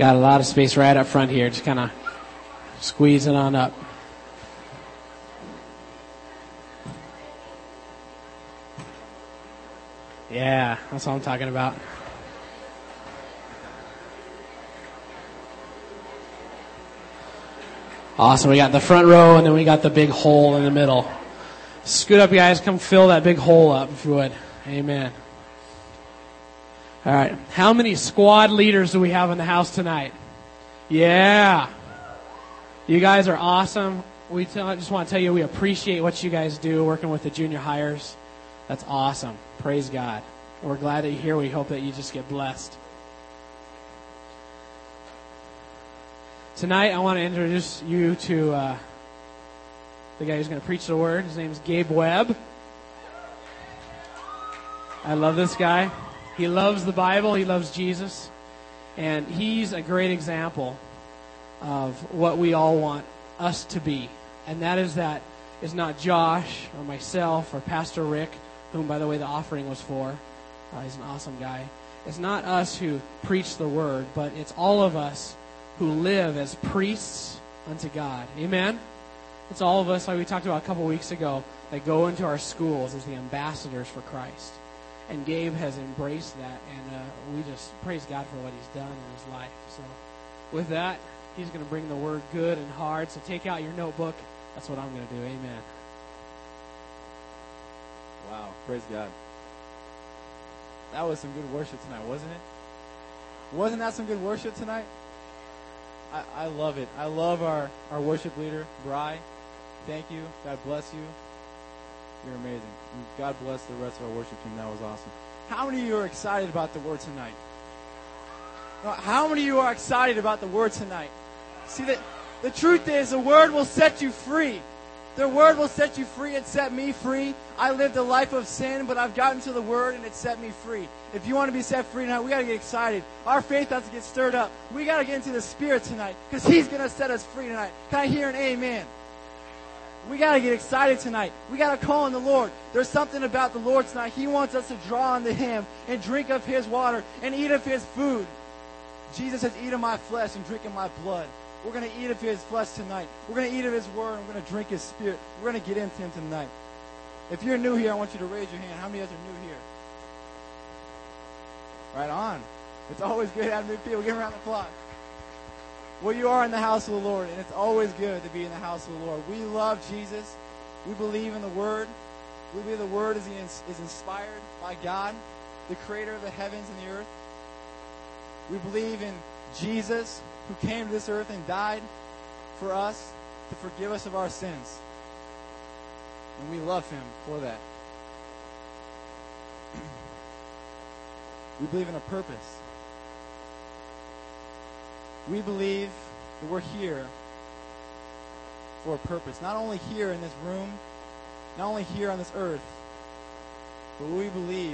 Got a lot of space right up front here. Just kind of squeeze it on up. Yeah, that's what I'm talking about. Awesome. We got the front row, and then we got the big hole in the middle. Scoot up, guys. Come fill that big hole up, if you would. Amen. All right. How many squad leaders do we have in the house tonight? Yeah. You guys are awesome. I just want to tell you we appreciate what you guys do working with the junior hires. That's awesome. Praise God. We're glad that you're here. We hope that you just get blessed. Tonight, I want to introduce you to the guy who's going to preach the word. His name is Gabe Webb. I love this guy. He loves the Bible. He loves Jesus. And he's a great example of what we all want us to be. And that is not Josh or myself or Pastor Rick, whom, by the way, the offering was for. He's an awesome guy. It's not us who preach the word, but it's all of us who live as priests unto God. Amen? It's all of us, like we talked about a couple weeks ago, that go into our schools as the ambassadors for Christ. And Gabe has embraced that, and we just praise God for what he's done in his life. So with that, he's going to bring the word good and hard. So take out your notebook. That's what I'm going to do. Amen. Wow, praise God. That was some good worship tonight, wasn't it? Wasn't that some good worship tonight? I love it. I love our worship leader, Bri. Thank you. God bless you. You're amazing. And God bless the rest of our worship team. That was awesome. How many of you are excited about the word tonight? How many of you are excited about the word tonight? See, the truth is the word will set you free. The word will set you free. It set me free. I lived a life of sin, but I've gotten to the word and it set me free. If you want to be set free tonight, we got to get excited. Our faith has to get stirred up. We got to get into the Spirit tonight because He's going to set us free tonight. Can I hear an amen? We got to get excited tonight. We got to call on the Lord. There's something about the Lord tonight. He wants us to draw unto Him and drink of His water and eat of His food. Jesus says, eat of my flesh and drink of my blood. We're going to eat of His flesh tonight. We're going to eat of His word, and we're going to drink His Spirit. We're going to get into Him tonight. If you're new here, I want you to raise your hand. How many of us are new here? Right on. It's always good having new people. Get around the clock. Well, you are in the house of the Lord, and it's always good to be in the house of the Lord. We love Jesus. We believe in the Word. We believe the Word is inspired by God, the creator of the heavens and the earth. We believe in Jesus, who came to this earth and died for us to forgive us of our sins. And we love Him for that. We believe in a purpose. We believe that we're here for a purpose. Not only here in this room, not only here on this earth, but we believe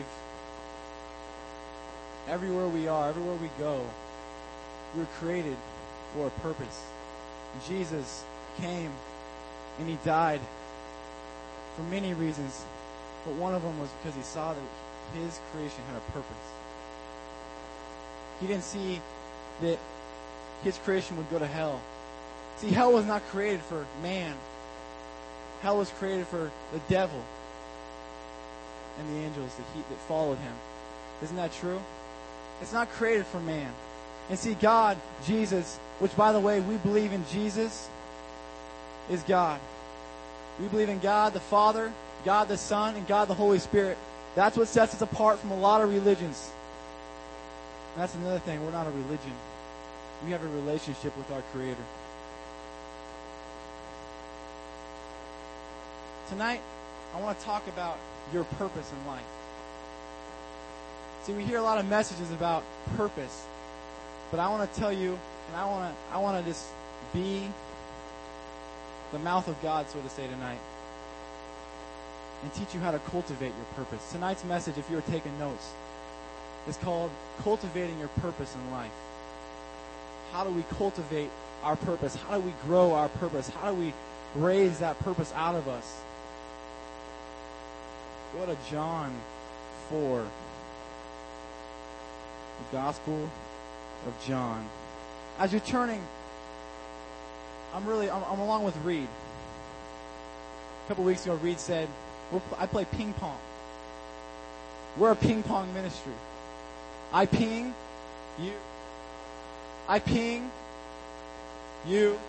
everywhere we are, everywhere we go, we were created for a purpose. And Jesus came and He died for many reasons, but one of them was because He saw that His creation had a purpose. He didn't see that His creation would go to hell. See, hell was not created for man. Hell was created for the devil and the angels that followed him. Isn't that true? It's not created for man. And see, God, Jesus, which, by the way, we believe in Jesus, is God. We believe in God the Father, God the Son, and God the Holy Spirit. That's what sets us apart from a lot of religions. And that's another thing. We're not a religion. We have a relationship with our Creator. Tonight, I want to talk about your purpose in life. See, we hear a lot of messages about purpose, but I want to tell you, and I want to just be the mouth of God, so to say, tonight, and teach you how to cultivate your purpose. Tonight's message, if you were taking notes, is called Cultivating Your Purpose in Life. How do we cultivate our purpose? How do we grow our purpose? How do we raise that purpose out of us? Go to John 4. The Gospel of John. As you're turning, I'm along with Reed. A couple weeks ago, Reed said, I play ping pong. We're a ping pong ministry. I ping, you. I ping, you.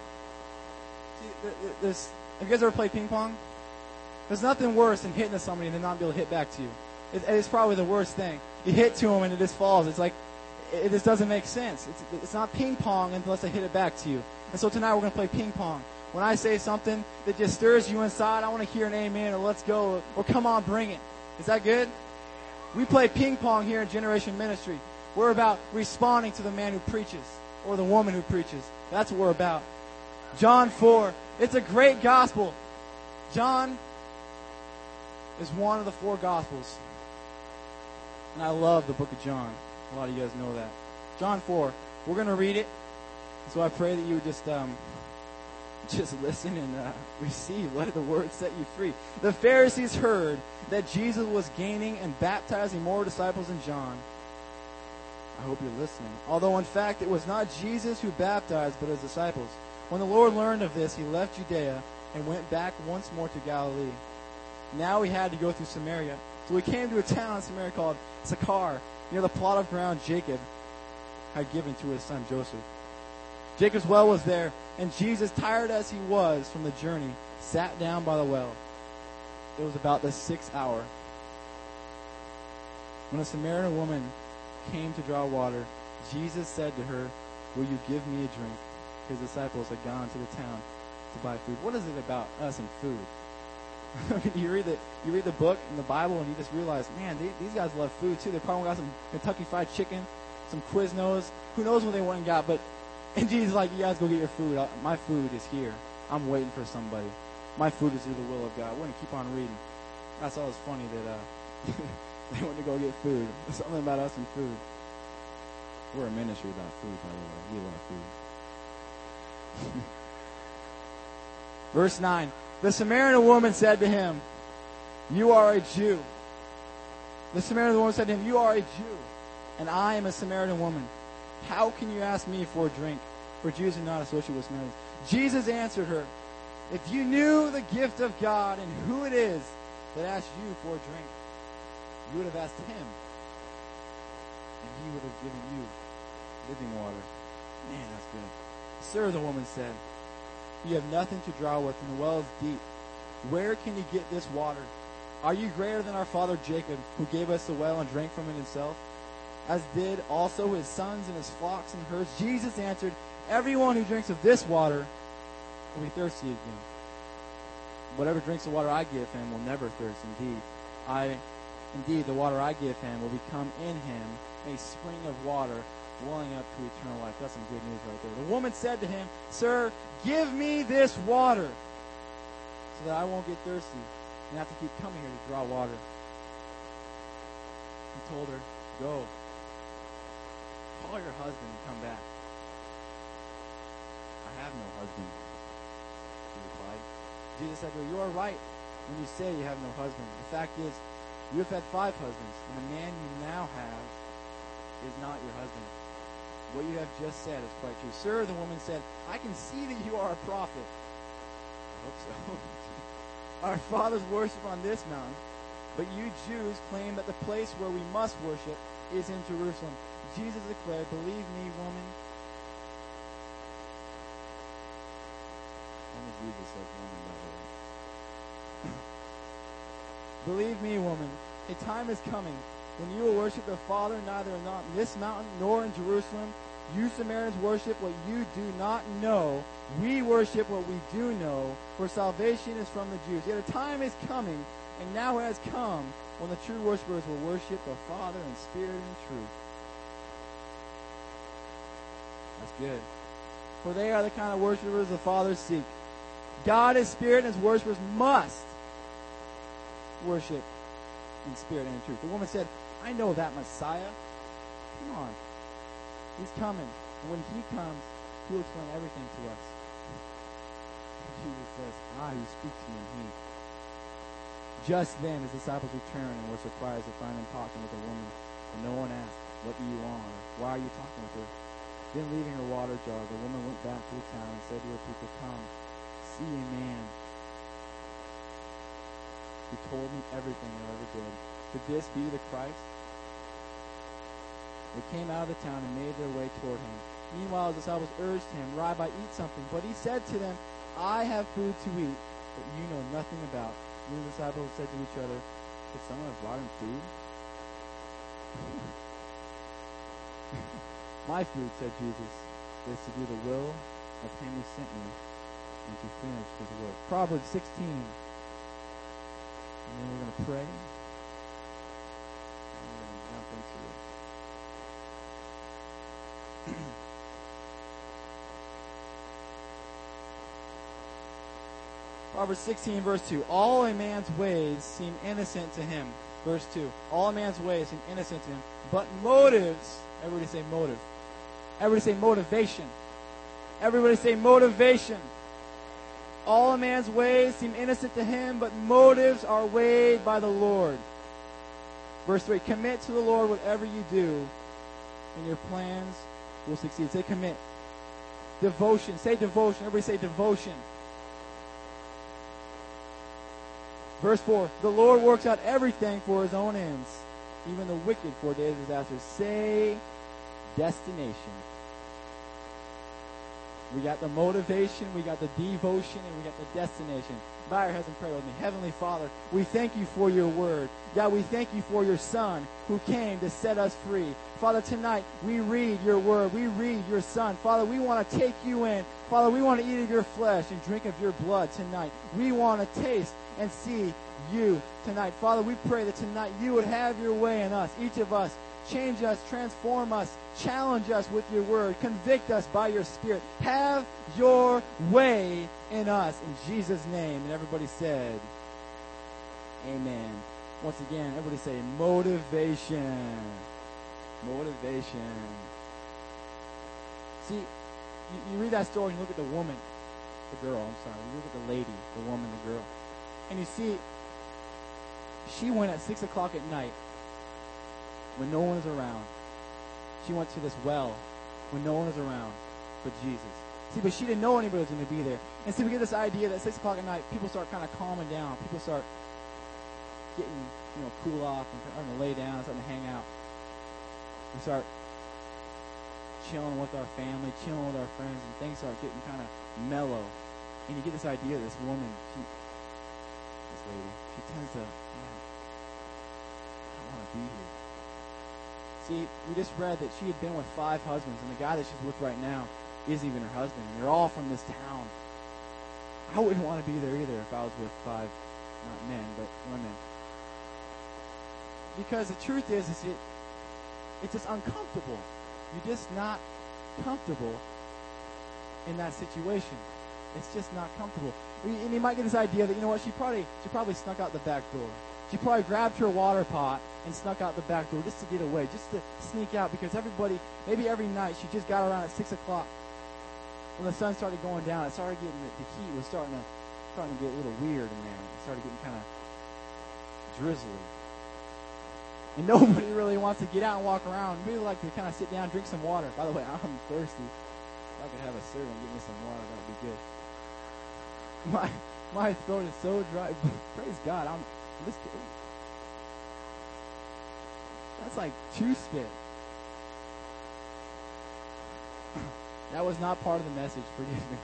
See, have you guys ever played ping pong? There's nothing worse than hitting to somebody and then not be able to hit back to you. It's probably the worst thing. You hit to them and it just falls. It's like, it just doesn't make sense. It's not ping pong unless I hit it back to you. And so tonight we're going to play ping pong. When I say something that just stirs you inside, I want to hear an amen or let's go or come on, bring it. Is that good? We play ping pong here in Generation Ministry. We're about responding to the man who preaches or the woman who preaches. That's what we're about. John 4. It's a great gospel. John is one of the 4 gospels. And I love the book of John. A lot of you guys know that. John 4. We're going to read it. So I pray that you would just listen and receive. Let the word set you free. The Pharisees heard that Jesus was gaining and baptizing more disciples than John. I hope you're listening. Although in fact it was not Jesus who baptized, but his disciples. When the Lord learned of this, he left Judea and went back once more to Galilee. Now he had to go through Samaria. So he came to a town in Samaria called Sychar, near the plot of ground Jacob had given to his son Joseph. Jacob's well was there, and Jesus, tired as he was from the journey, sat down by the well. It was about the 6th hour. When a Samaritan woman came to draw water, Jesus said to her, "Will you give me a drink?" His disciples had gone to the town to buy food. What is it about us and food? I mean, you read the book and the Bible, and you just realize, man, these guys love food too. They probably got some Kentucky Fried Chicken, some Quiznos. Who knows what they went and got? And Jesus is like, you guys go get your food. My food is here. I'm waiting for somebody. My food is through the will of God. We're going to keep on reading. I thought it was funny that they went to go get food. There's something about us and food. We're a ministry about food, by the way. We love food. Verse 9. The Samaritan woman said to him, "You are a Jew." The Samaritan woman said to him, "You are a Jew, and I am a Samaritan woman. How can you ask me for a drink? For Jews are not associated with Samaritans." Jesus answered her, "If you knew the gift of God and who it is that asks you for a drink, you would have asked him, and he would have given you living water." Man, that's good. "Sir," the woman said, "you have nothing to draw with, and the well is deep. Where can you get this water? Are you greater than our father Jacob, who gave us the well and drank from it himself, as did also his sons and his flocks and herds?" Jesus answered, "Everyone who drinks of this water will be thirsty again. Whatever drinks the water I give him will never thirst. Indeed, the water I give him will become in him a spring of water welling up to eternal life." That's some good news right there. The woman said to him, "Sir, give me this water so that I won't get thirsty and have to keep coming here to draw water." He told her, "Go, call your husband and come back." "I have no husband," she replied. Jesus said to her, "You are right when you say you have no husband. The fact is, you have had 5 husbands, and the man you now have is not your husband. What you have just said is quite true." "Sir," the woman said, "I can see that you are a prophet." "I hope so." "Our fathers worship on this mountain, but you Jews claim that the place where we must worship is in Jerusalem." Jesus declared, "Believe me, woman." Only Jesus says woman, by the way. "Believe me, woman, a time is coming when you will worship the Father neither in this mountain nor in Jerusalem. You Samaritans worship what you do not know. We worship what we do know, for salvation is from the Jews. Yet a time is coming, and now has come, when the true worshipers will worship the Father in spirit and truth." That's good. "For they are the kind of worshipers the Father seek. God is spirit, and his worshipers must worship in spirit and in truth." The woman said, "I know that Messiah. Come on. He's coming. And when he comes, he will explain everything to us." Jesus says, "I who speak to you am he." Just then his disciples returned and were surprised to find him talking with a woman. And no one asked, "What do you want?" or "Why are you talking with her?" Then leaving her water jar, the woman went back to the town and said to her people, "Come, see a man who told me everything I ever did. Could this be the Christ?" They came out of the town and made their way toward him. Meanwhile, his disciples urged him, "Rabbi, eat something." But he said to them, "I have food to eat that you know nothing about." And the disciples said to each other, "Could someone have brought him food?" "My food," said Jesus, "is to do the will of him who sent me and to finish his work." Proverbs 16. And then we're going to pray. And we're going to jump into it. Proverbs 16, verse 2. All a man's ways seem innocent to him. Verse 2. All a man's ways seem innocent to him, but motives, everybody say motive. Everybody say motivation. Everybody say motivation. All a man's ways seem innocent to him, but motives are weighed by the Lord. Verse 3. Commit to the Lord whatever you do, and your plans will succeed. Say commit. Devotion. Say devotion. Everybody say devotion. Verse 4, the Lord works out everything for his own ends, even the wicked for a day of disaster. Say destination. We got the motivation, we got the devotion, and we got the destination. Bow your heads and pray with me. Heavenly Father, we thank you for your word. God, we thank you for your Son who came to set us free. Father, tonight we read your word. We read your Son. Father, we want to take you in. Father, we want to eat of your flesh and drink of your blood tonight. We want to taste and see you tonight. Father, we pray that tonight you would have your way in us, each of us. Change us, transform us, challenge us with your word, convict us by your Spirit. Have your way in us. In Jesus' name. And everybody said, amen. Once again, everybody say motivation. Motivation. See, you read that story and you look at the woman, the girl, I'm sorry. You look at the lady, the woman, the girl. And you see, she went at 6 o'clock at night when no one was around. She went to this well when no one was around but Jesus. See, but she didn't know anybody was going to be there. And so we get this idea that at 6 o'clock at night, people start kind of calming down. People start getting, cool off and starting to lay down, starting to hang out. We start chilling with our family, chilling with our friends, and things start getting kind of mellow. And you get this idea of this woman, this lady, she tends to, I want to be here. See, we just read that she had been with 5 husbands, and the guy that she's with right now isn't even her husband, and they're all from this town. I wouldn't want to be there either if I was with 5, not men, but women. Because the truth is it's just uncomfortable. You're just not comfortable in that situation. It's just not comfortable. And you might get this idea that, she probably snuck out the back door. She probably grabbed her water pot and snuck out the back door just to get away, just to sneak out, because everybody, maybe every night, she just got around at 6 o'clock. When the sun started going down, it started getting, the heat was starting to get a little weird in there. It started getting kind of drizzly. And nobody really wants to get out and walk around. We like to kind of sit down, drink some water. By the way, I'm thirsty. If I could have a servant give me some water, that would be good. My throat is so dry. Praise God, I'm just kidding. That's like chew spit. That was not part of the message, forgive me.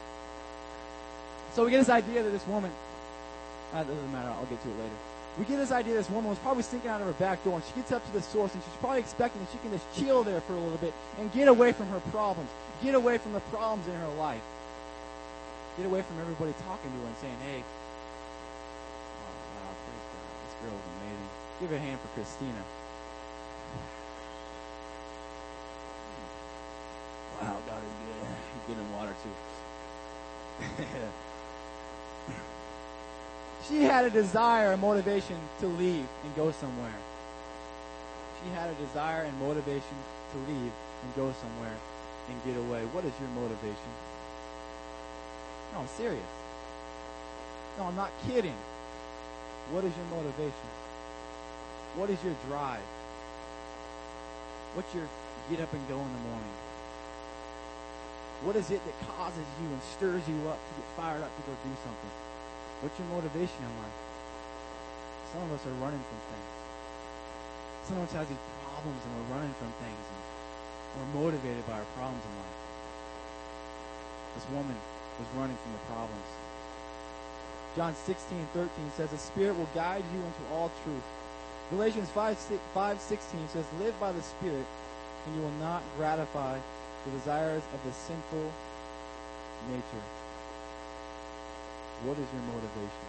So we get this idea that this woman, that doesn't matter, I'll get to it later. We get this idea this woman was probably sneaking out of her back door, and she gets up to the source, and she's probably expecting that she can just chill there for a little bit and get away from her problems, get away from the problems in her life, get away from everybody talking to her and saying, hey, oh, wow, praise God, this girl is amazing. Give a hand for Christina. Wow, God is good. He's getting water, too. She had a desire and motivation to leave and go somewhere. She had a desire and motivation to leave and go somewhere and get away. What is your motivation? No, I'm serious. No, I'm not kidding. What is your motivation? What is your drive? What's your get up and go in the morning? What is it that causes you and stirs you up to get fired up to go do something? What's your motivation in life? Some of us are running from things. Some of us have these problems and we're running from things. And we're motivated by our problems in life. This woman was running from the problems. John 16:13 says, the Spirit will guide you into all truth. Galatians 5:16 says, live by the Spirit, and you will not gratify the desires of the sinful nature. What is your motivation?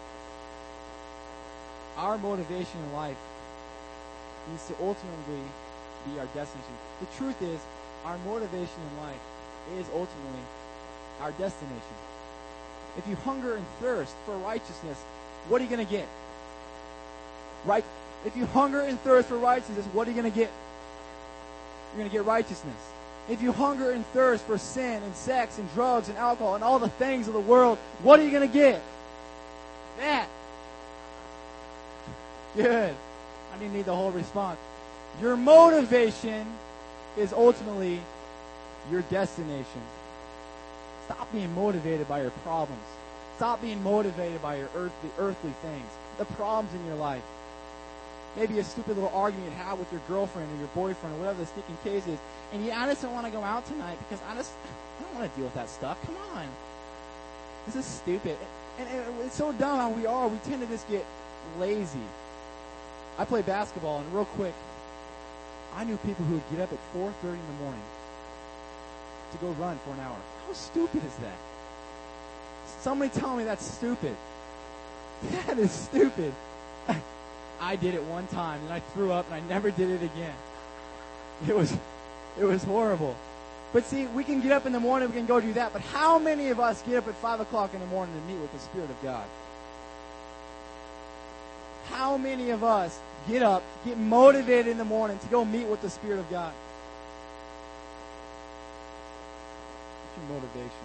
Our motivation in life needs to ultimately be our destination. The truth is, our motivation in life is ultimately our destination. If you hunger and thirst for righteousness, what are you going to get? Right? If you hunger and thirst for righteousness, what are you going to get? You're going to get righteousness. If you hunger and thirst for sin and sex and drugs and alcohol and all the things of the world, what are you going to get? That. Good. I didn't need the whole response. Your motivation is ultimately your destination. Stop being motivated by your problems. Stop being motivated by your earthly things, the problems in your life. Maybe a stupid little argument you have with your girlfriend or your boyfriend or whatever the sticking case is. And I just don't want to go out tonight because I don't want to deal with that stuff. Come on. This is stupid. And it's so dumb how we are. We tend to just get lazy. I play basketball, and real quick, I knew people who would get up at 4:30 in the morning to go run for an hour. How stupid is that? Somebody tell me that's stupid. That is stupid. I did it one time, and I threw up, and I never did it again. It was horrible. But see, we can get up in the morning, we can go do that, but how many of us get up at 5 o'clock in the morning to meet with the Spirit of God? How many of us get up, get motivated in the morning to go meet with the Spirit of God? What's your motivation?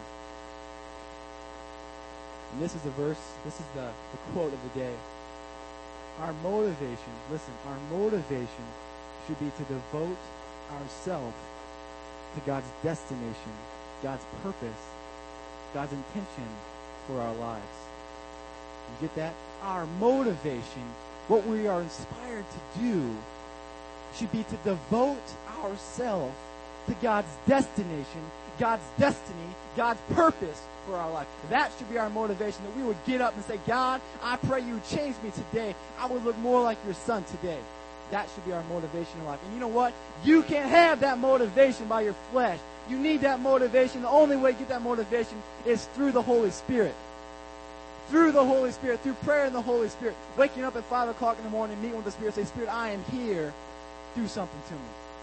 And this is the verse, this is the quote of the day. Our motivation, listen, our motivation should be to devote ourselves to God's destination, God's purpose, God's intention for our lives. You get that? Our motivation, what we are inspired to do, should be to devote ourselves to God's destination, God's destiny, God's purpose for our life. That should be our motivation, that we would get up and say, God, I pray you change me today. I would look more like your son today. That should be our motivation in life. And you know what? You can't have that motivation by your flesh. You need that motivation. The only way to get that motivation is through the Holy Spirit. Through the Holy Spirit, through prayer in the Holy Spirit. Waking up at 5 o'clock in the morning, meeting with the Spirit, say, Spirit, I am here. Do something to me.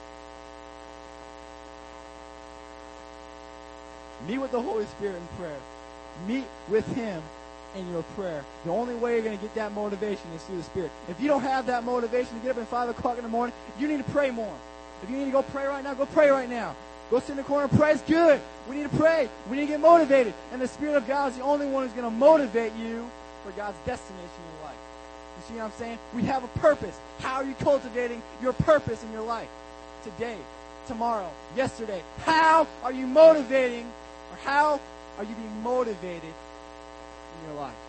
Meet with the Holy Spirit in prayer. Meet with Him in your prayer. The only way you're going to get that motivation is through the Spirit. If you don't have that motivation to get up at 5 o'clock in the morning, you need to pray more. If you need to go pray right now, go pray right now. Go sit in the corner and pray. It's good. We need to pray. We need to get motivated. And the Spirit of God is the only one who's going to motivate you for God's destination in your life. You see what I'm saying? We have a purpose. How are you cultivating your purpose in your life? Today, tomorrow, yesterday. How are you motivating, or how are you being motivated in your life?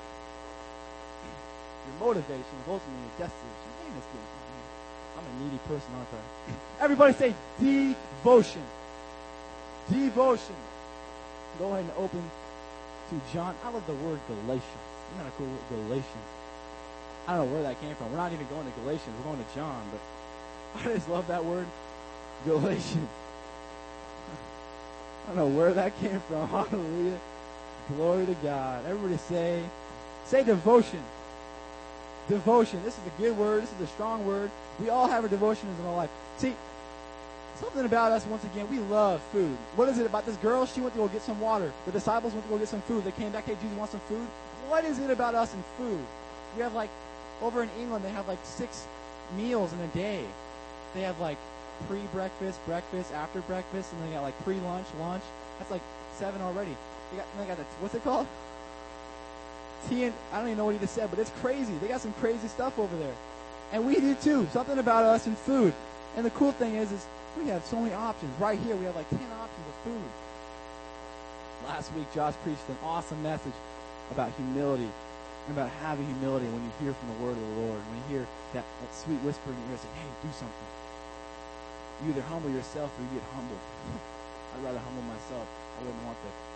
Your motivation is ultimately your destination. Man, this getting I'm a needy person, aren't I? Everybody say devotion. Devotion. Go ahead and open to John. I love the word Galatians. Isn't that a cool word? Galatians. I don't know where that came from. We're not even going to Galatians. We're going to John. But I just love that word. Galatians. I don't know where that came from. Hallelujah. Glory to God. Everybody say devotion. Devotion. This is a good word. This is a strong word. We all have our devotions in our life. See, something about us, once again, we love food. What is it about this girl? She went to go get some water. The disciples went to go get some food. They came back, hey, Jesus wants some food. What is it about us and food? We have over in England, they have 6 meals in a day. They have pre-breakfast, breakfast, after breakfast, and they got pre-lunch, lunch. That's 7 already. They got what's it called? Tea and, I don't even know what he just said, but it's crazy. They got some crazy stuff over there. And we do too. Something about us and food. And the cool thing is we have so many options. Right here, we have 10 options of food. Last week, Josh preached an awesome message about humility, and about having humility when you hear from the word of the Lord, when you hear that sweet whisper in your ear saying, hey, do something. You either humble yourself or you get humbled. I'd rather humble myself. I wouldn't want that.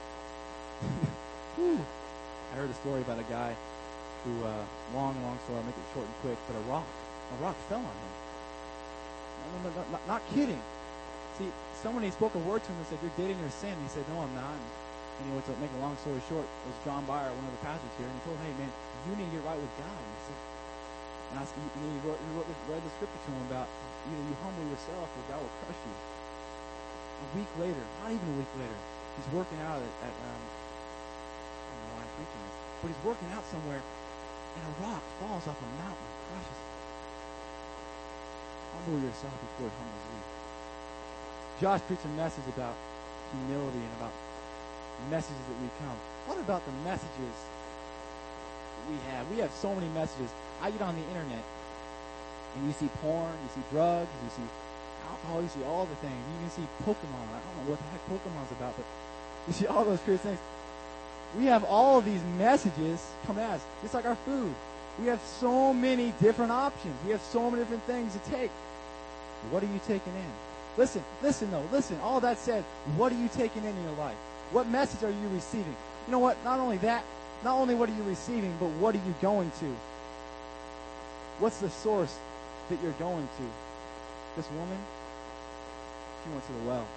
I heard a story about a guy who, long story, I'll make it short and quick, but a rock fell on him. Not kidding. See, somebody spoke a word to him and said, you're dating your sin. He said, no, I'm not. And he went to make a long story short, it was John Byer, one of the pastors here, and he told him, hey, man, you need to get right with God. And he said, and he read the scripture to him about either you humble yourself or God will crush you. A week later, not even a week later, he's working out at I don't know why I'm preaching this, but he's working out somewhere, and a rock falls off a mountain and crushes him. Humble yourself before it humbles you. Josh preached a message about humility and about messages that we come. What about the messages that we have? We have so many messages. I get on the internet, and you see porn, you see drugs, you see alcohol, you see all the things. You even see Pokemon. I don't know what the heck Pokemon's about, but you see all those crazy things. We have all of these messages coming at us. It's like our food. We have so many different options. We have so many different things to take. What are you taking in? Listen, though. All that said, what are you taking in your life? What message are you receiving? You know what? Not only what are you receiving, but what are you going to? What's the source that you're going to? This woman, she went to the well.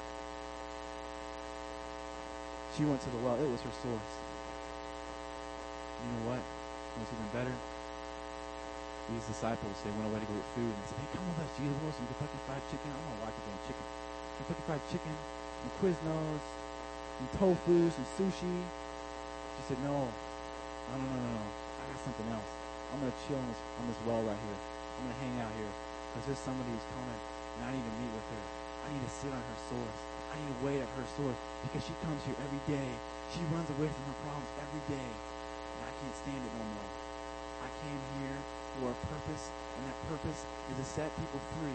She went to the well. It was her source. You know what? What's even better? These disciples, they went away to go get food, and they said, hey, come with us, Jesus, we want some Kentucky Fried Chicken. I don't know why I keep getting chicken. Kentucky Fried Chicken, some Quiznos, some tofu, some sushi. She said, no. I got something else. I'm going to chill on this well right here. I'm going to hang out here because there's somebody who's coming, and I need to meet with her. I need to sit on her source. I need to wait at her source because she comes here every day. She runs away from her problems every day, and I can't stand it no more. I came here for a purpose, and that purpose is to set people free.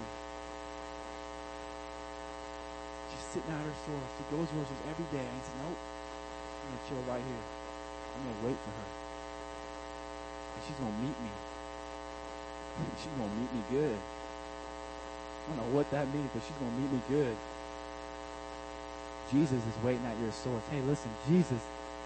She's sitting at her source. She goes to her source every day, and he says, nope, I'm going to chill right here. I'm going to wait for her. And she's going to meet me. She's going to meet me good. I don't know what that means, but she's going to meet me good. Jesus is waiting at your source. Hey, listen, Jesus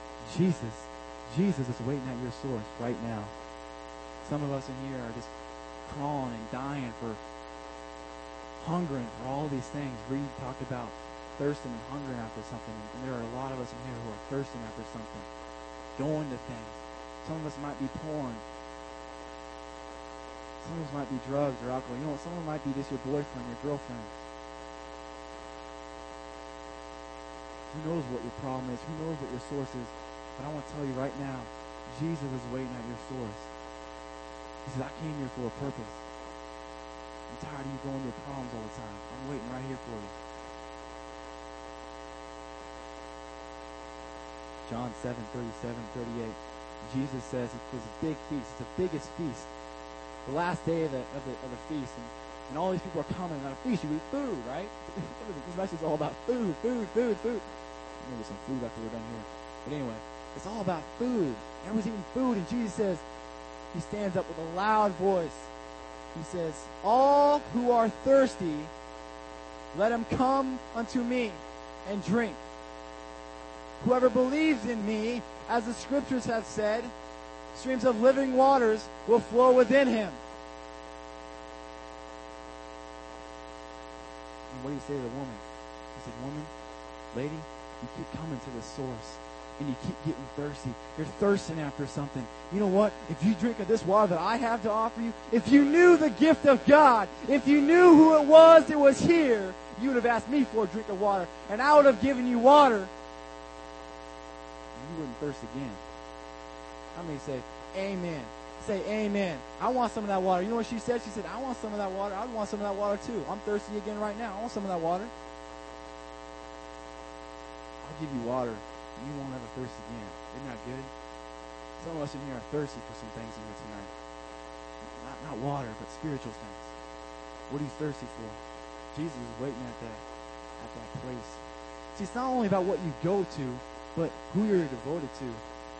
is waiting at your source right now. Some of us in here are just crawling and dying for hungering for all these things. Reed talked about thirsting and hungering after something, and there are a lot of us in here who are thirsting after something, going to things. Some of us might be porn. Some of us might be drugs or alcohol. You know what? Some of them might be just your boyfriend, your girlfriend. Who knows what your problem is? Who knows what your source is? But I want to tell you right now, Jesus is waiting at your source. He says, I came here for a purpose. I'm tired of you going to your problems all the time. I'm waiting right here for you. John 7:37-38. Jesus says there's a big feast. It's the biggest feast. The last day of the feast. And all these people are coming. At a feast, you eat food, right? This message is all about food. Maybe some food after we're done here. But anyway, it's all about food. Everyone's eating food, and Jesus says, he stands up with a loud voice. He says, all who are thirsty, let him come unto me and drink. Whoever believes in me, as the scriptures have said, streams of living waters will flow within him. And what do you say to the woman? He said, woman, lady, you keep coming to the source. And you keep getting thirsty. You're thirsting after something. You know what? If you drink of this water that I have to offer you, if you knew the gift of God, if you knew who it was that was here, you would have asked me for a drink of water. And I would have given you water. And you wouldn't thirst again. How many say, amen? Say, amen. I want some of that water. You know what she said? She said, I want some of that water. I want some of that water too. I'm thirsty again right now. I want some of that water. I'll give you water. You won't ever thirst again. Isn't that good? Some of us in here are thirsty for some things in here tonight. Not water, but spiritual things. What are you thirsty for? Jesus is waiting at that place. See, it's not only about what you go to, but who you're devoted to.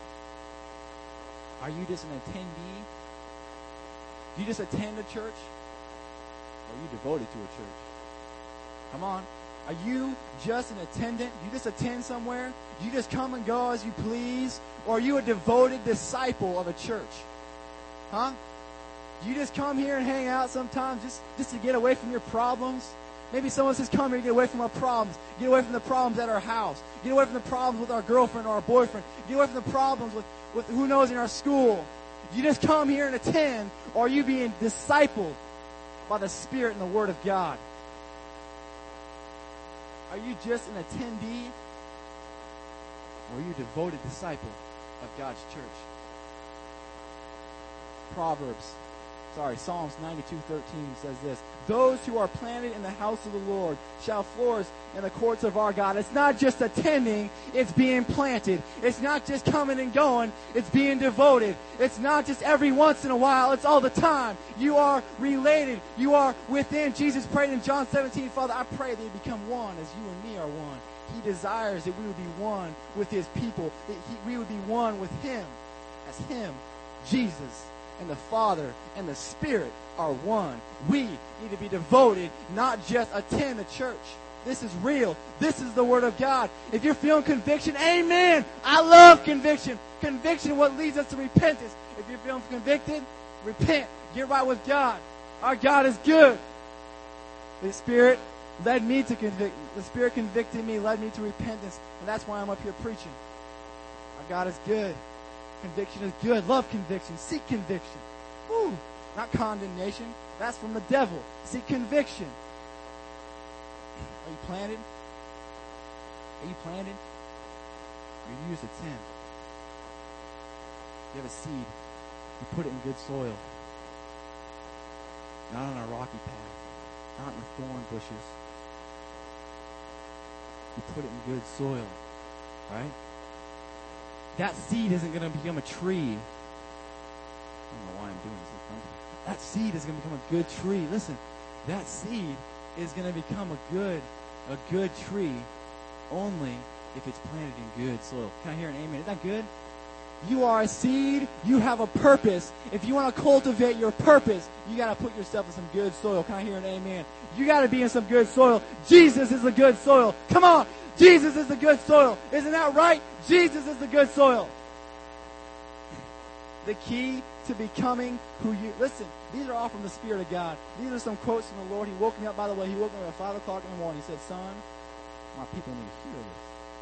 Are you just an attendee? Do you just attend a church? Or are you devoted to a church? Come on. Are you just an attendant? You just attend somewhere? You just come and go as you please? Or are you a devoted disciple of a church? Huh? Do you just come here and hang out sometimes just to get away from your problems? Maybe someone says, come here to get away from our problems. Get away from the problems at our house. Get away from the problems with our girlfriend or our boyfriend. Get away from the problems with who knows in our school. You just come here and attend, or are you being discipled by the Spirit and the Word of God? Are you just an attendee, or are you a devoted disciple of God's church? Psalms 92:13 says this: those who are planted in the house of the Lord shall flourish in the courts of our God. It's not just attending, it's being planted. It's not just coming and going, it's being devoted. It's not just every once in a while, it's all the time. You are related. You are within. Jesus prayed in John 17, Father, I pray they become one as you and me are one. He desires that we would be one with His people, that we would be one with Him, as Him, Jesus, and the Father and the Spirit are one. We need to be devoted, not just attend the church. This is real. This is the Word of God. If you're feeling conviction, amen. I love conviction. Conviction, what leads us to repentance. If you're feeling convicted, repent. Get right with God. Our God is good. The Spirit led me to convict. The Spirit convicted me, led me to repentance. And that's why I'm up here preaching. Our God is good. Conviction is good. Love conviction. Seek conviction. Woo! Not condemnation. That's from the devil. Seek conviction. Are you planted? Are you planted? Or you just attend? You have a seed. You put it in good soil. Not on a rocky path. Not in the thorn bushes. You put it in good soil. Right? That seed isn't going to become a tree. I don't know why I'm doing this. That seed is going to become a good tree. Listen, that seed is going to become a good tree only if it's planted in good soil. Can I hear an amen? Isn't that good? You are a seed. You have a purpose. If you want to cultivate your purpose, you got to put yourself in some good soil. Can I hear an amen? You got to be in some good soil. Jesus is the good soil. Come on. Jesus is the good soil. Isn't that right? Jesus is the good soil. The key to becoming who you... Listen, these are all from the Spirit of God. These are some quotes from the Lord. He woke me up, by the way. He woke me up at 5 o'clock in the morning. He said, son, my people need to hear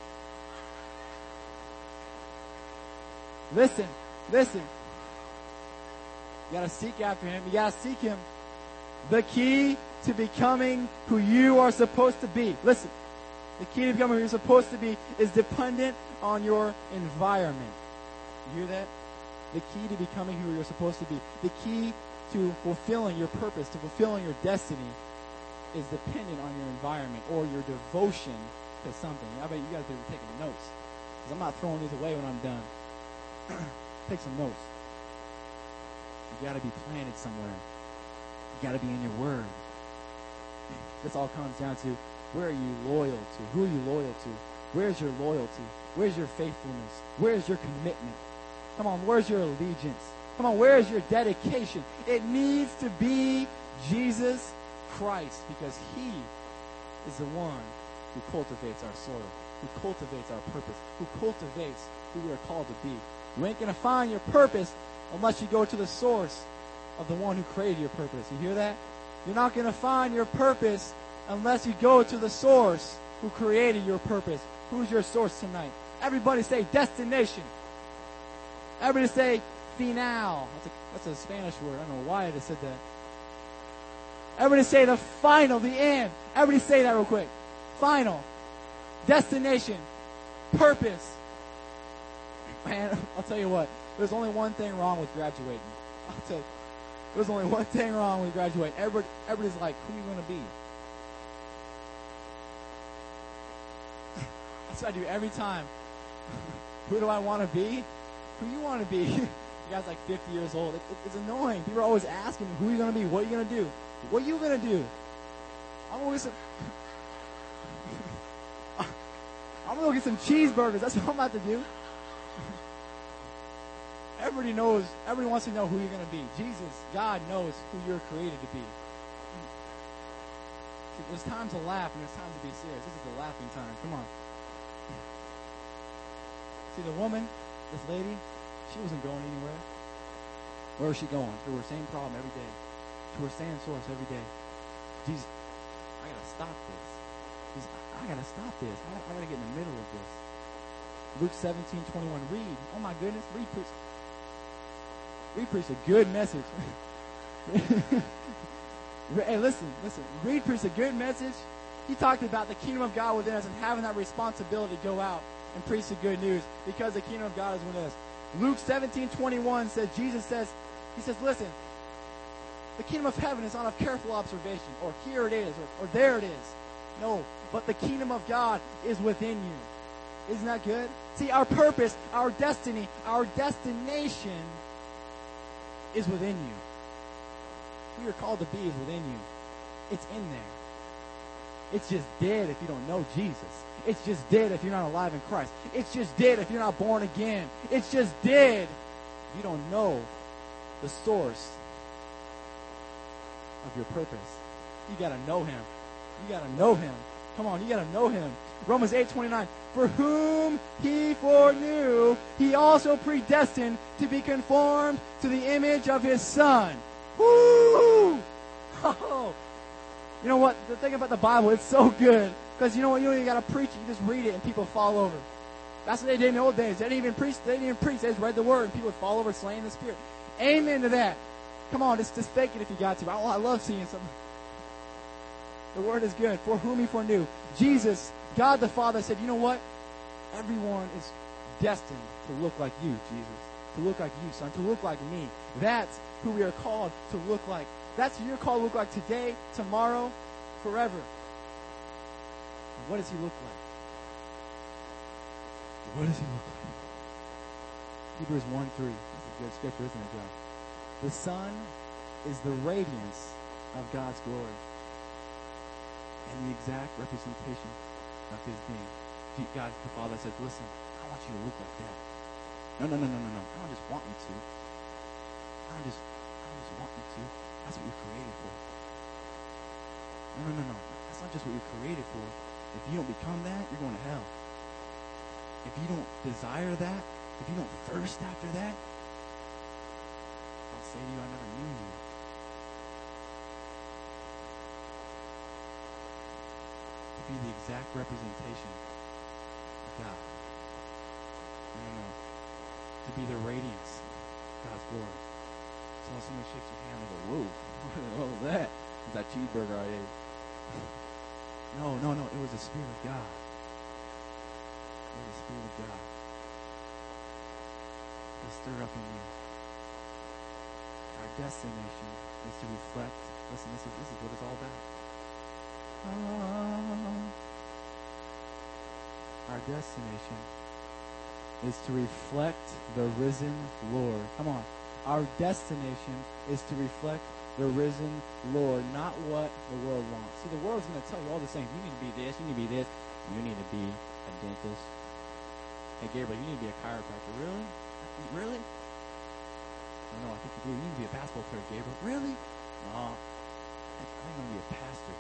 this. Listen. You got to seek after Him. You got to seek Him. The key to becoming who you are supposed to be. Listen. The key to becoming who you're supposed to be is dependent on your environment. You hear that? The key to becoming who you're supposed to be. The key to fulfilling your purpose, to fulfilling your destiny, is dependent on your environment or your devotion to something. I bet you guys are taking notes, because I'm not throwing these away when I'm done. Take some notes. You got to be planted somewhere. You got to be in your Word. This all comes down to, where are you loyal to? Who are you loyal to? Where's your loyalty? Where's your faithfulness? Where's your commitment? Come on, where's your allegiance? Come on, where's your dedication? It needs to be Jesus Christ, because He is the one who cultivates our soil, who cultivates our purpose, who cultivates who we are called to be. You ain't going to find your purpose unless you go to the source of the one who created your purpose. You hear that? You're not going to find your purpose unless you go to the source who created your purpose. Who's your source tonight? Everybody say destination. Everybody say final. That's a Spanish word. I don't know why I just said that. Everybody say the final, the end. Everybody say that real quick. Final. Destination. Purpose. Man, I'll tell you what. There's only one thing wrong with graduating. I'll tell you. There's only one thing wrong with graduating. Everybody's like, who are you going to be? That's what I do every time. Who do I want to be? Who you want to be? The guy's like 50 years old. It's annoying. People are always asking me, who are you going to be? What are you going to do? What are you going to do? I'm I'm going to go get some cheeseburgers. That's what I'm about to do. Everybody knows, everybody wants to know who you're going to be. Jesus, God knows who you're created to be. There's time to laugh and there's time to be serious. This is the laughing time. Come on. See, the woman, this lady, she wasn't going anywhere. Where was she going? Through her same problem every day. To her same source every day. Jesus, I got to stop this. Jesus, I got to stop this. I got to get in the middle of this. Luke 17:21. Read. Oh my goodness. Read preached a good message. Hey, listen. Reed preached a good message. He talked about the kingdom of God within us and having that responsibility to go out and preach the good news because the kingdom of God is within us. Luke 17:21 says, Jesus says, he says, listen, the kingdom of heaven is not of careful observation, or here it is, or there it is. No, but the kingdom of God is within you. Isn't that good? See, our purpose, our destiny, our destination is within you. Who you're called to be is within you. It's in there. It's just dead if you don't know Jesus. It's just dead if you're not alive in Christ. It's just dead if you're not born again. It's just dead if you don't know the source of your purpose. You got to know him. You got to know him. Come on, you got to know him. Romans 8:29. For whom he foreknew, he also predestined to be conformed to the image of his Son. Woo! Oh. You know what? The thing about the Bible, it's so good. Because you know what? You don't even got to preach it. You just read it and people fall over. That's what they did in the old days. They didn't even preach. They just read the word and people would fall over slain in the Spirit. Amen to that. Come on, just fake it if you got to. I love seeing something. The word is good. For whom he foreknew. Jesus, God the Father said, you know what? Everyone is destined to look like you, Jesus. To look like you, Son. To look like me. That's who we are called to look like. That's who you're called to look like today, tomorrow, forever. And what does he look like? What does he look like? Hebrews 1:3. This is good scripture, isn't it, John? The Son is the radiance of God's glory and the exact representation of his being. God the Father says, listen, I want you to look like that. No. I don't just want you to. I don't just want you to. That's what you're created for. No. That's not just what you're created for. If you don't become that, you're going to hell. If you don't desire that, if you don't thirst after that, I'll say to you, I never knew you. To be the exact representation of God. No. To be the radiance of God's glory. So somebody shakes your hand and go, whoa, what was that? It was that cheeseburger I ate. No. It was the Spirit of God. It was the Spirit of God. It stirred up in you. Our destination is to reflect. Listen, this is what it's all about. Our destination is to reflect the risen Lord. Come on. Our destination is to reflect the risen Lord, not what the world wants. See, the world's going to tell you all the same. You need to be this, you need to be this, you need to be a dentist. Hey, Gabriel, you need to be a chiropractor. Really? Really? No, I think you do. You need to be a basketball player, Gabriel. Really? No. I think I'm going to be a pastor.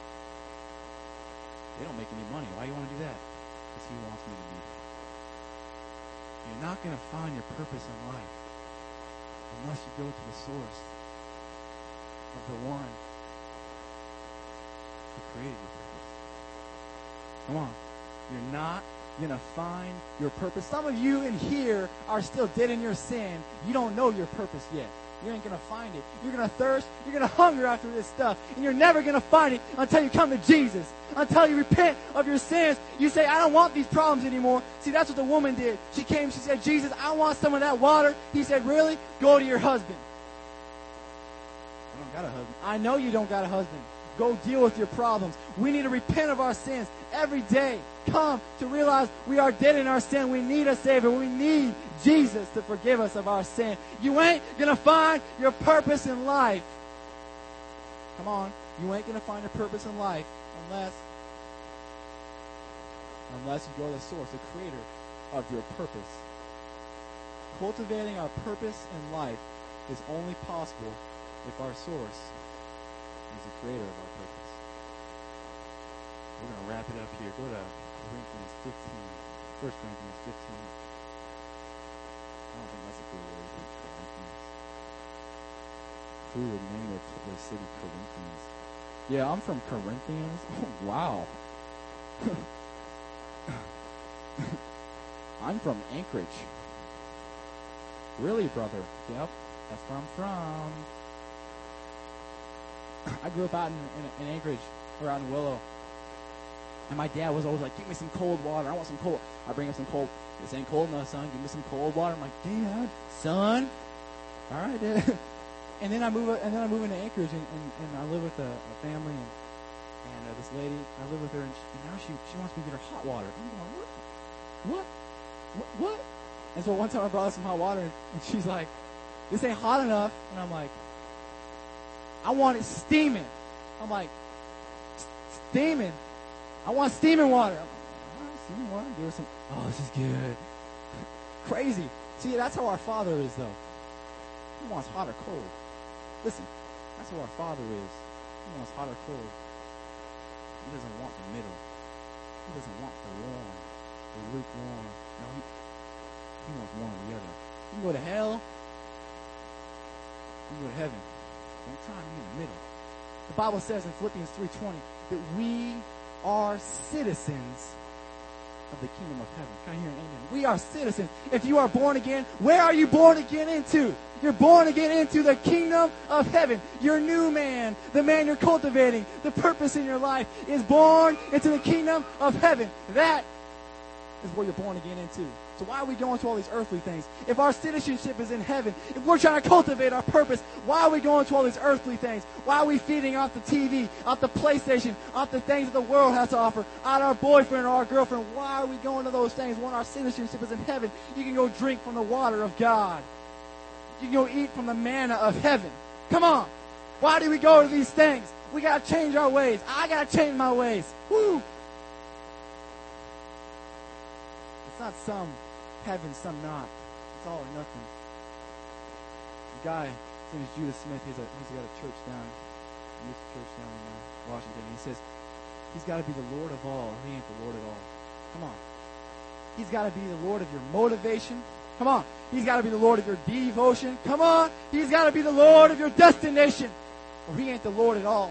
They don't make any money. Why do you want to do that? Because he wants me to be there. You're not going to find your purpose in life unless you go to the source of the one who created your purpose. Come on. You're not going to find your purpose. Some of you in here are still dead in your sin. You don't know your purpose yet. You ain't going to find it. You're going to thirst. You're going to hunger after this stuff. And you're never going to find it until you come to Jesus. Until you repent of your sins. You say, I don't want these problems anymore. See, that's what the woman did. She came, she said, Jesus, I want some of that water. He said, really? Go to your husband. I don't got a husband. I know you don't got a husband. Go deal with your problems. We need to repent of our sins every day. Come to realize we are dead in our sin. We need a Savior. We need Jesus to forgive us of our sin. You ain't going to find your purpose in life. Come on. You ain't going to find your purpose in life unless unless you go to the source, the creator of your purpose. Cultivating our purpose in life is only possible if our source is the creator of our purpose. We're going to wrap it up here. Go to Corinthians 15. 1 Corinthians 15. I don't think that's a good word. Corinthians. Who would name the city Corinthians? Yeah, I'm from Corinthians. Oh, wow. I'm from Anchorage. Really, brother? Yep, that's where I'm from. I grew up out in Anchorage, or out in Willow. And my dad was always like, give me some cold water. I want some cold. I bring him some cold. This ain't cold enough, son. Give me some cold water. I'm like, Dad, son. All right, Dad. And then I move into Anchorage, and I live with a family, and this lady, I live with her, and now she wants me to get her hot water. I'm going, what? And so one time I brought her some hot water, and she's like, this ain't hot enough. And I'm like, I want it steaming. I'm like, steaming? I want steaming water. I'm like, all right, steaming water. Give her some. Oh, this is good. Crazy. See, that's how our Father is, though. He wants hot or cold. Listen, that's how our Father is. He wants hot or cold. He doesn't want the middle. He doesn't want the warm, the lukewarm. No, he wants one or the other. You can go to hell. You can go to heaven. Don't try to be in the middle. The Bible says in Philippians 3:20 that we are citizens of the kingdom of heaven. Can I hear an amen? We are citizens. If you are born again, where are you born again into? You're born again into the kingdom of heaven. Your new man, the man you're cultivating, the purpose in your life is born into the kingdom of heaven. That is where you're born again into. So why are we going to all these earthly things? If our citizenship is in heaven, if we're trying to cultivate our purpose, why are we going to all these earthly things? Why are we feeding off the TV, off the PlayStation, off the things that the world has to offer, on our boyfriend or our girlfriend? Why are we going to those things when our citizenship is in heaven? You can go drink from the water of God. You can go eat from the manna of heaven. Come on. Why do we go to these things? We got to change our ways. I got to change my ways. Woo! It's not some heaven, some not. It's all or nothing. The guy, his name is Judah Smith. He's got a church down, a youth church down in Washington. And he says he's got to be the Lord of all. He ain't the Lord at all. Come on. He's got to be the Lord of your motivation. Come on. He's got to be the Lord of your devotion. Come on. He's got to be the Lord of your destination. Or he ain't the Lord at all.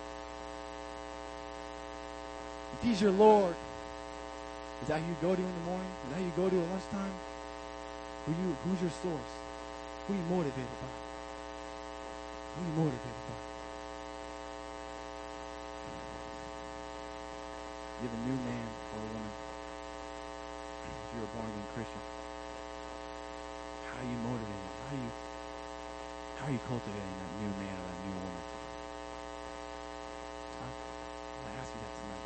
If he's your Lord, is that who you go to in the morning? Is that who you go to at lunchtime? Who's your source? Who are you motivated by? Who are you motivated by? You're the new man or a woman. If you're a born-again Christian. How are you motivated? How are you cultivating that new man or that new woman? Huh? I'm going to ask you that tonight.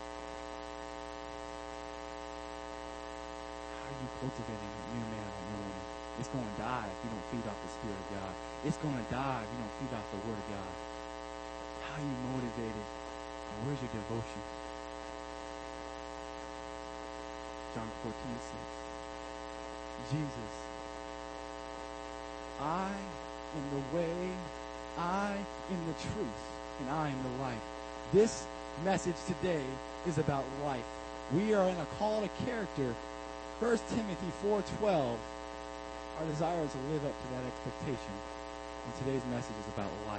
How are you cultivating that new man or that new woman? It's going to die if you don't feed off the Spirit of God. It's going to die if you don't feed off the Word of God. How are you motivated? And where's your devotion? John 14:6. Jesus, I am the way, I am the truth, and I am the life. This message today is about life. We are in a call to character. 1 Timothy 4:12. Our desire is to live up to that expectation. And today's message is about life.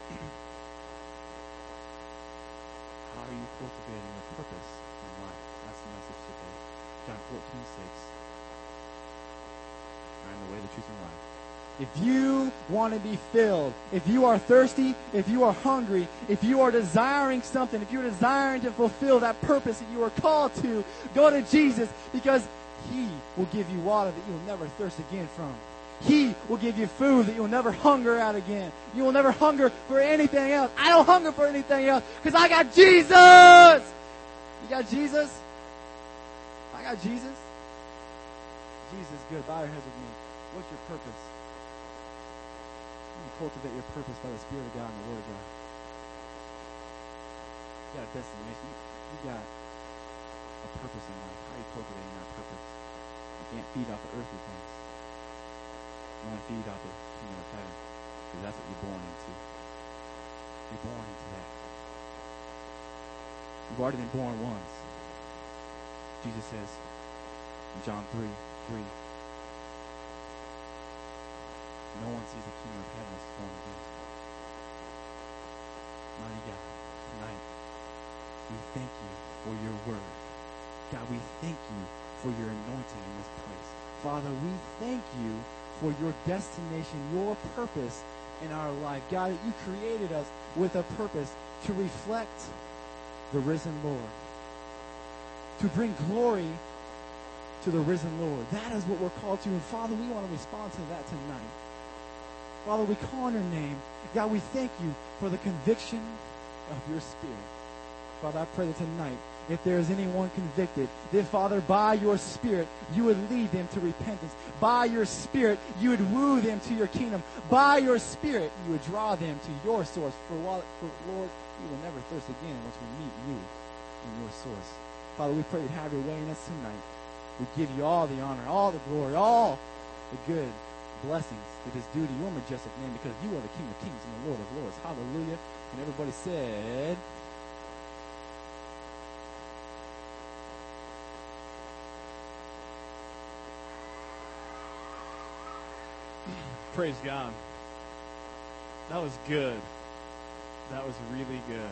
How are you cultivating your purpose in life? That's the message today. John 14:6. I am the way, the truth, and life. If you want to be filled, if you are thirsty, if you are hungry, if you are desiring something, if you're desiring to fulfill that purpose that you are called to, go to Jesus, because He will give you water that you'll never thirst again from. He will give you food that you'll never hunger out again. You will never hunger for anything else. I don't hunger for anything else because I got Jesus. You got Jesus? I got Jesus. Jesus is good. Bow your heads with me. What's your purpose? You cultivate your purpose by the Spirit of God and the Word of God. You got a destination. You got a purpose in life. How are you cultivating that purpose? You can't feed off the earthly things. You want to feed off the kingdom of heaven, because that's what you're born into. You're born into that. You've already been born once. Jesus says in John 3:3, no one sees the kingdom of heaven as born again. Mighty God, tonight, we thank you for your word. God, we thank you for your anointing in this place. Father, we thank you for your destination, your purpose in our life. God, that you created us with a purpose to reflect the risen Lord, to bring glory to the risen Lord. That is what we're called to. And Father, we want to respond to that tonight. Father, we call on your name. God, we thank you for the conviction of your Spirit. Father, I pray that tonight, if there is anyone convicted, that, Father, by your Spirit, you would lead them to repentance. By your Spirit, you would woo them to your kingdom. By your Spirit, you would draw them to your source. For Lord, we will never thirst again once we meet you in your source. Father, we pray you'd have your way in us tonight. We give you all the honor, all the glory, all the good blessings that is due to your majestic name, because you are the King of kings and the Lord of lords. Hallelujah. And everybody said... Praise God. That was good. That was really good.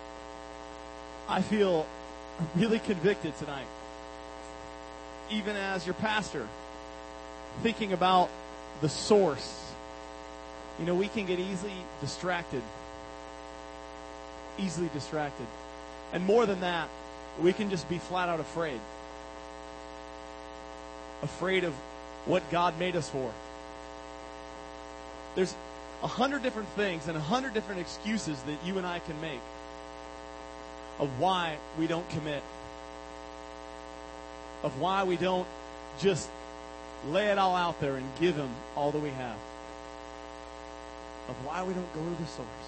I feel really convicted tonight, even as your pastor, thinking about the source. You know, we can get easily distracted. And more than that, we can just be flat out afraid. Afraid of what God made us for. There's 100 different things and 100 different excuses that you and I can make of why we don't commit. Of why we don't just lay it all out there and give Him all that we have. Of why we don't go to the source.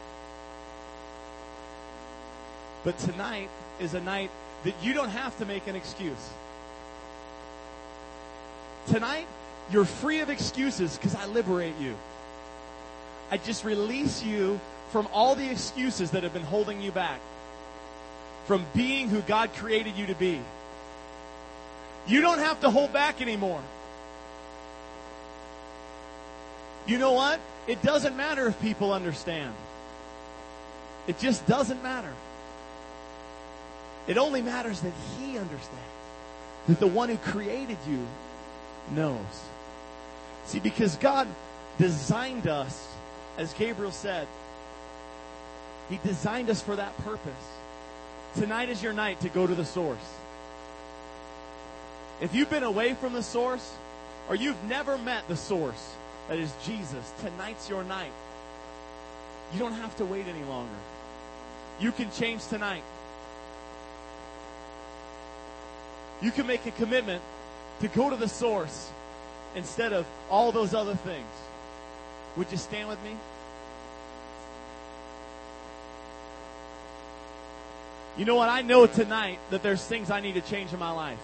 But tonight is a night that you don't have to make an excuse. Tonight, you're free of excuses because I liberate you. I just release you from all the excuses that have been holding you back from being who God created you to be. You don't have to hold back anymore. You know what? It doesn't matter if people understand. It just doesn't matter. It only matters that He understands. That the one who created you knows. See, because God designed us, as Gabriel said, He designed us for that purpose. Tonight is your night to go to the source. If you've been away from the source, or you've never met the source, that is Jesus, tonight's your night. You don't have to wait any longer. You can change tonight. You can make a commitment to go to the source instead of all those other things. Would you stand with me? You know what? I know tonight that there's things I need to change in my life.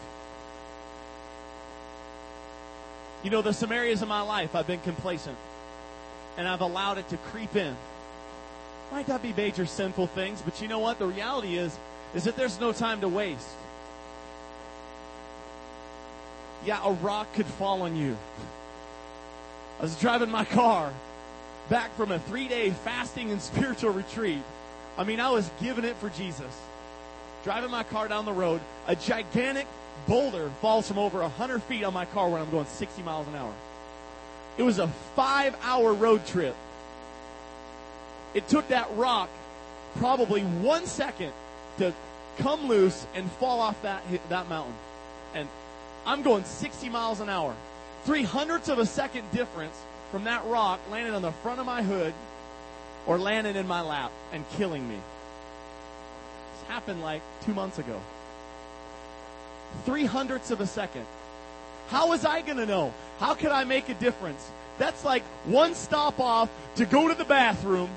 You know, there's some areas in my life I've been complacent, and I've allowed it to creep in. Might not be major sinful things, but you know what? The reality is that there's no time to waste. Yeah, a rock could fall on you. I was driving my car back from a 3-day fasting and spiritual retreat. I mean, I was giving it for Jesus. Driving my car down the road, a gigantic boulder falls from over 100 feet on my car when I'm going 60 miles an hour. It was a 5-hour road trip. It took that rock probably 1 second to come loose and fall off that mountain. And I'm going 60 miles an hour. 0.03 of a second difference from that rock landing on the front of my hood or landing in my lap and killing me. This happened like 2 months ago. 0.03 of a second. How was I going to know? How could I make a difference? That's like one stop off to go to the bathroom,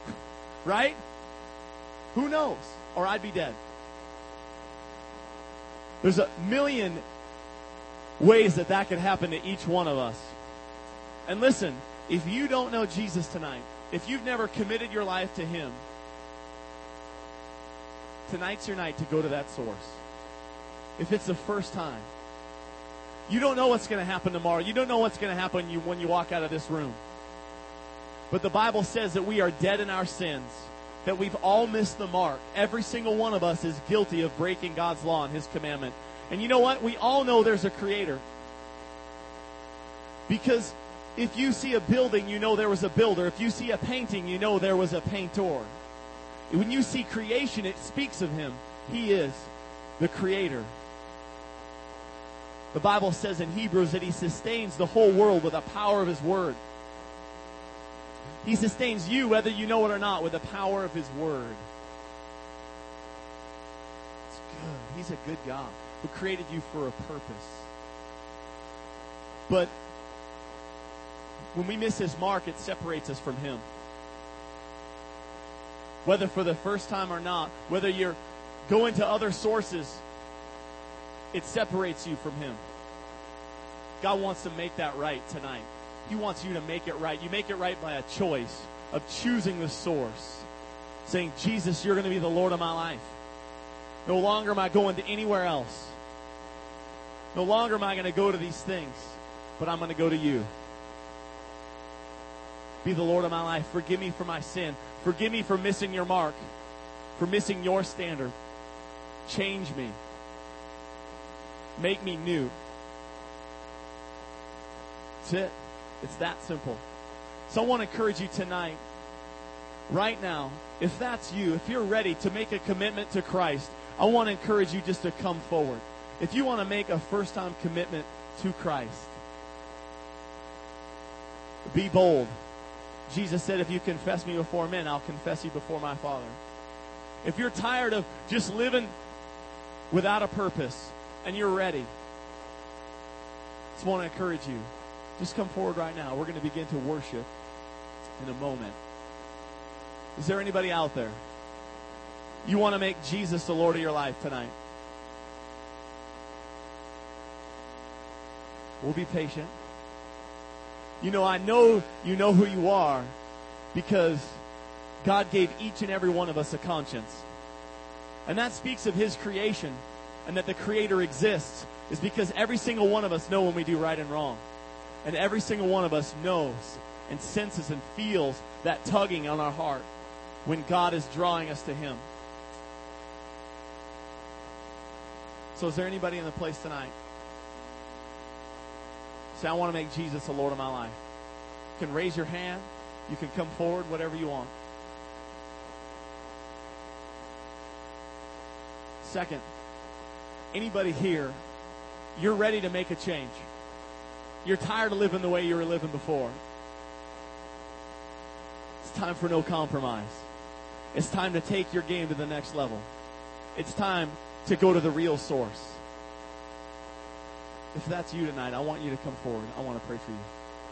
right? Who knows? Or I'd be dead. There's a million ways that could happen to each one of us. And listen, if you don't know Jesus tonight, if you've never committed your life to Him, tonight's your night to go to that source. If it's the first time, you don't know what's going to happen tomorrow. You don't know what's going to happen when you walk out of this room. But the Bible says that we are dead in our sins, that we've all missed the mark. Every single one of us is guilty of breaking God's law and His commandment. And you know what? We all know there's a Creator. Because if you see a building, you know there was a builder. If you see a painting, you know there was a painter. When you see creation, it speaks of Him. He is the Creator. The Bible says in Hebrews that He sustains the whole world with the power of His word. He sustains you, whether you know it or not, with the power of His word. It's good. He's a good God who created you for a purpose. But when we miss His mark, it separates us from Him. Whether for the first time or not, whether you're going to other sources, it separates you from Him. God wants to make that right tonight. He wants you to make it right. You make it right by a choice of choosing the source. Saying, Jesus, you're going to be the Lord of my life. No longer am I going to anywhere else. No longer am I going to go to these things, but I'm going to go to you. Be the Lord of my life. Forgive me for my sin. Forgive me for missing your mark, for missing your standard. Change me. Make me new. That's it. It's that simple. So I want to encourage you tonight, right now, if that's you, if you're ready to make a commitment to Christ, I want to encourage you just to come forward. If you want to make a first-time commitment to Christ, be bold. Jesus said, if you confess me before men, I'll confess you before my Father. If you're tired of just living without a purpose and you're ready, I just want to encourage you. Just come forward right now. We're going to begin to worship in a moment. Is there anybody out there? You want to make Jesus the Lord of your life tonight? We'll be patient. You know, I know you know who you are because God gave each and every one of us a conscience. And that speaks of His creation and that the Creator exists is because every single one of us know when we do right and wrong. And every single one of us knows and senses and feels that tugging on our heart when God is drawing us to Him. So is there anybody in the place tonight? Say, I want to make Jesus the Lord of my life. You can raise your hand. You can come forward, whatever you want. Second, anybody here, you're ready to make a change. You're tired of living the way you were living before. It's time for no compromise. It's time to take your game to the next level. It's time to go to the real source. If that's you tonight, I want you to come forward. I want to pray for you.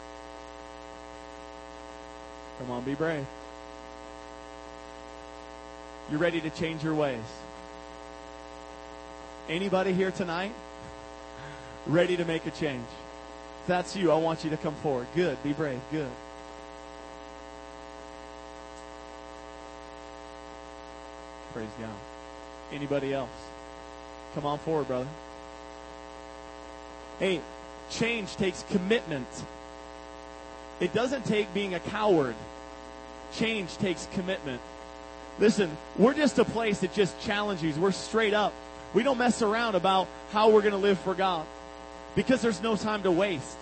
Come on, be brave. You're ready to change your ways. Anybody here tonight ready to make a change? If that's you, I want you to come forward. Good. Be brave. Good. Praise God. Anybody else? Come on forward, brother. Hey, change takes commitment. It doesn't take being a coward. Change takes commitment. Listen, we're just a place that just challenges you. We're straight up. We don't mess around about how we're going to live for God because there's no time to waste.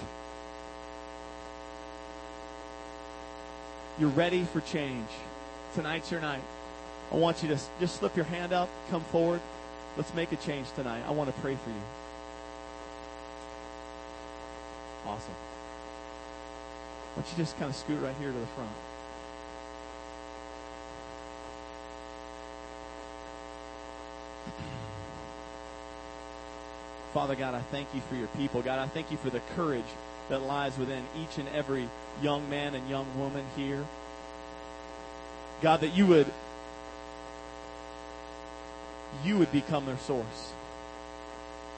You're ready for change. Tonight's your night. I want you to just slip your hand up, come forward. Let's make a change tonight. I want to pray for you. Awesome. Why don't you just kind of scoot right here to the front. Father God, I thank you for your people. God, I thank you for the courage that lies within each and every young man and young woman here. God, that you would become their source.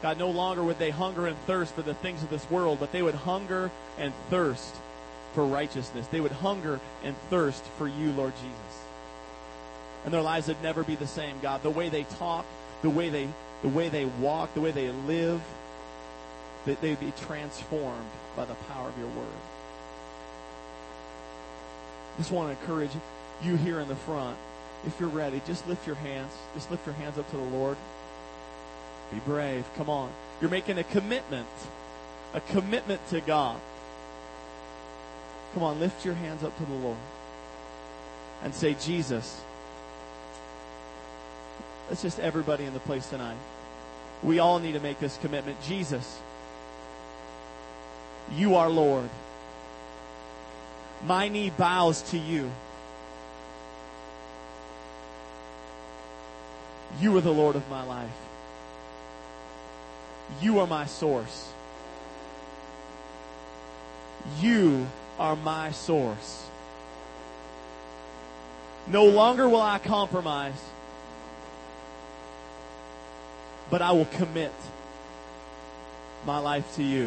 God, no longer would they hunger and thirst for the things of this world, but they would hunger and thirst for righteousness. They would hunger and thirst for you, Lord Jesus. And their lives would never be the same, God. The way they talk, the way they walk, the way they live, that they'd be transformed by the power of your word. Just want to encourage you here in the front. If you're ready, just lift your hands. Just lift your hands up to the Lord. Be brave. Come on. You're making a commitment to God. Come on, lift your hands up to the Lord and say, Jesus. Let's just everybody in the place tonight. We all need to make this commitment. Jesus, you are Lord. My knee bows to you. You are the Lord of my life. You are my source. You are my source. No longer will I compromise, but I will commit my life to you.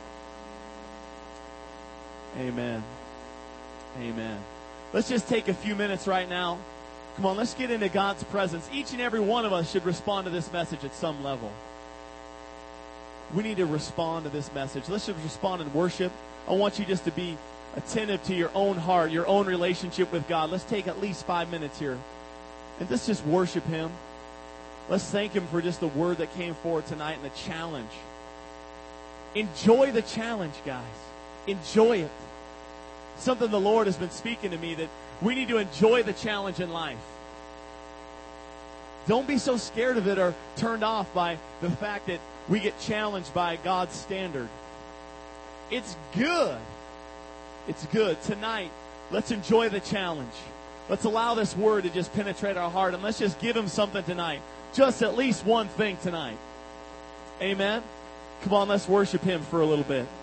Amen. Amen. Let's just take a few minutes right now. Come on, let's get into God's presence. Each and every one of us should respond to this message at some level. We need to respond to this message. Let's just respond in worship. I want you just to be attentive to your own heart, your own relationship with God. Let's take at least 5 minutes here. And let's just worship Him. Let's thank Him for just the word that came forward tonight and the challenge. Enjoy the challenge, guys. Enjoy it. Something the Lord has been speaking to me that we need to enjoy the challenge in life. Don't be so scared of it or turned off by the fact that we get challenged by God's standard. It's good. It's good. Tonight, let's enjoy the challenge. Let's allow this word to just penetrate our heart, and let's just give Him something tonight. Just at least one thing tonight. Amen? Come on, let's worship Him for a little bit.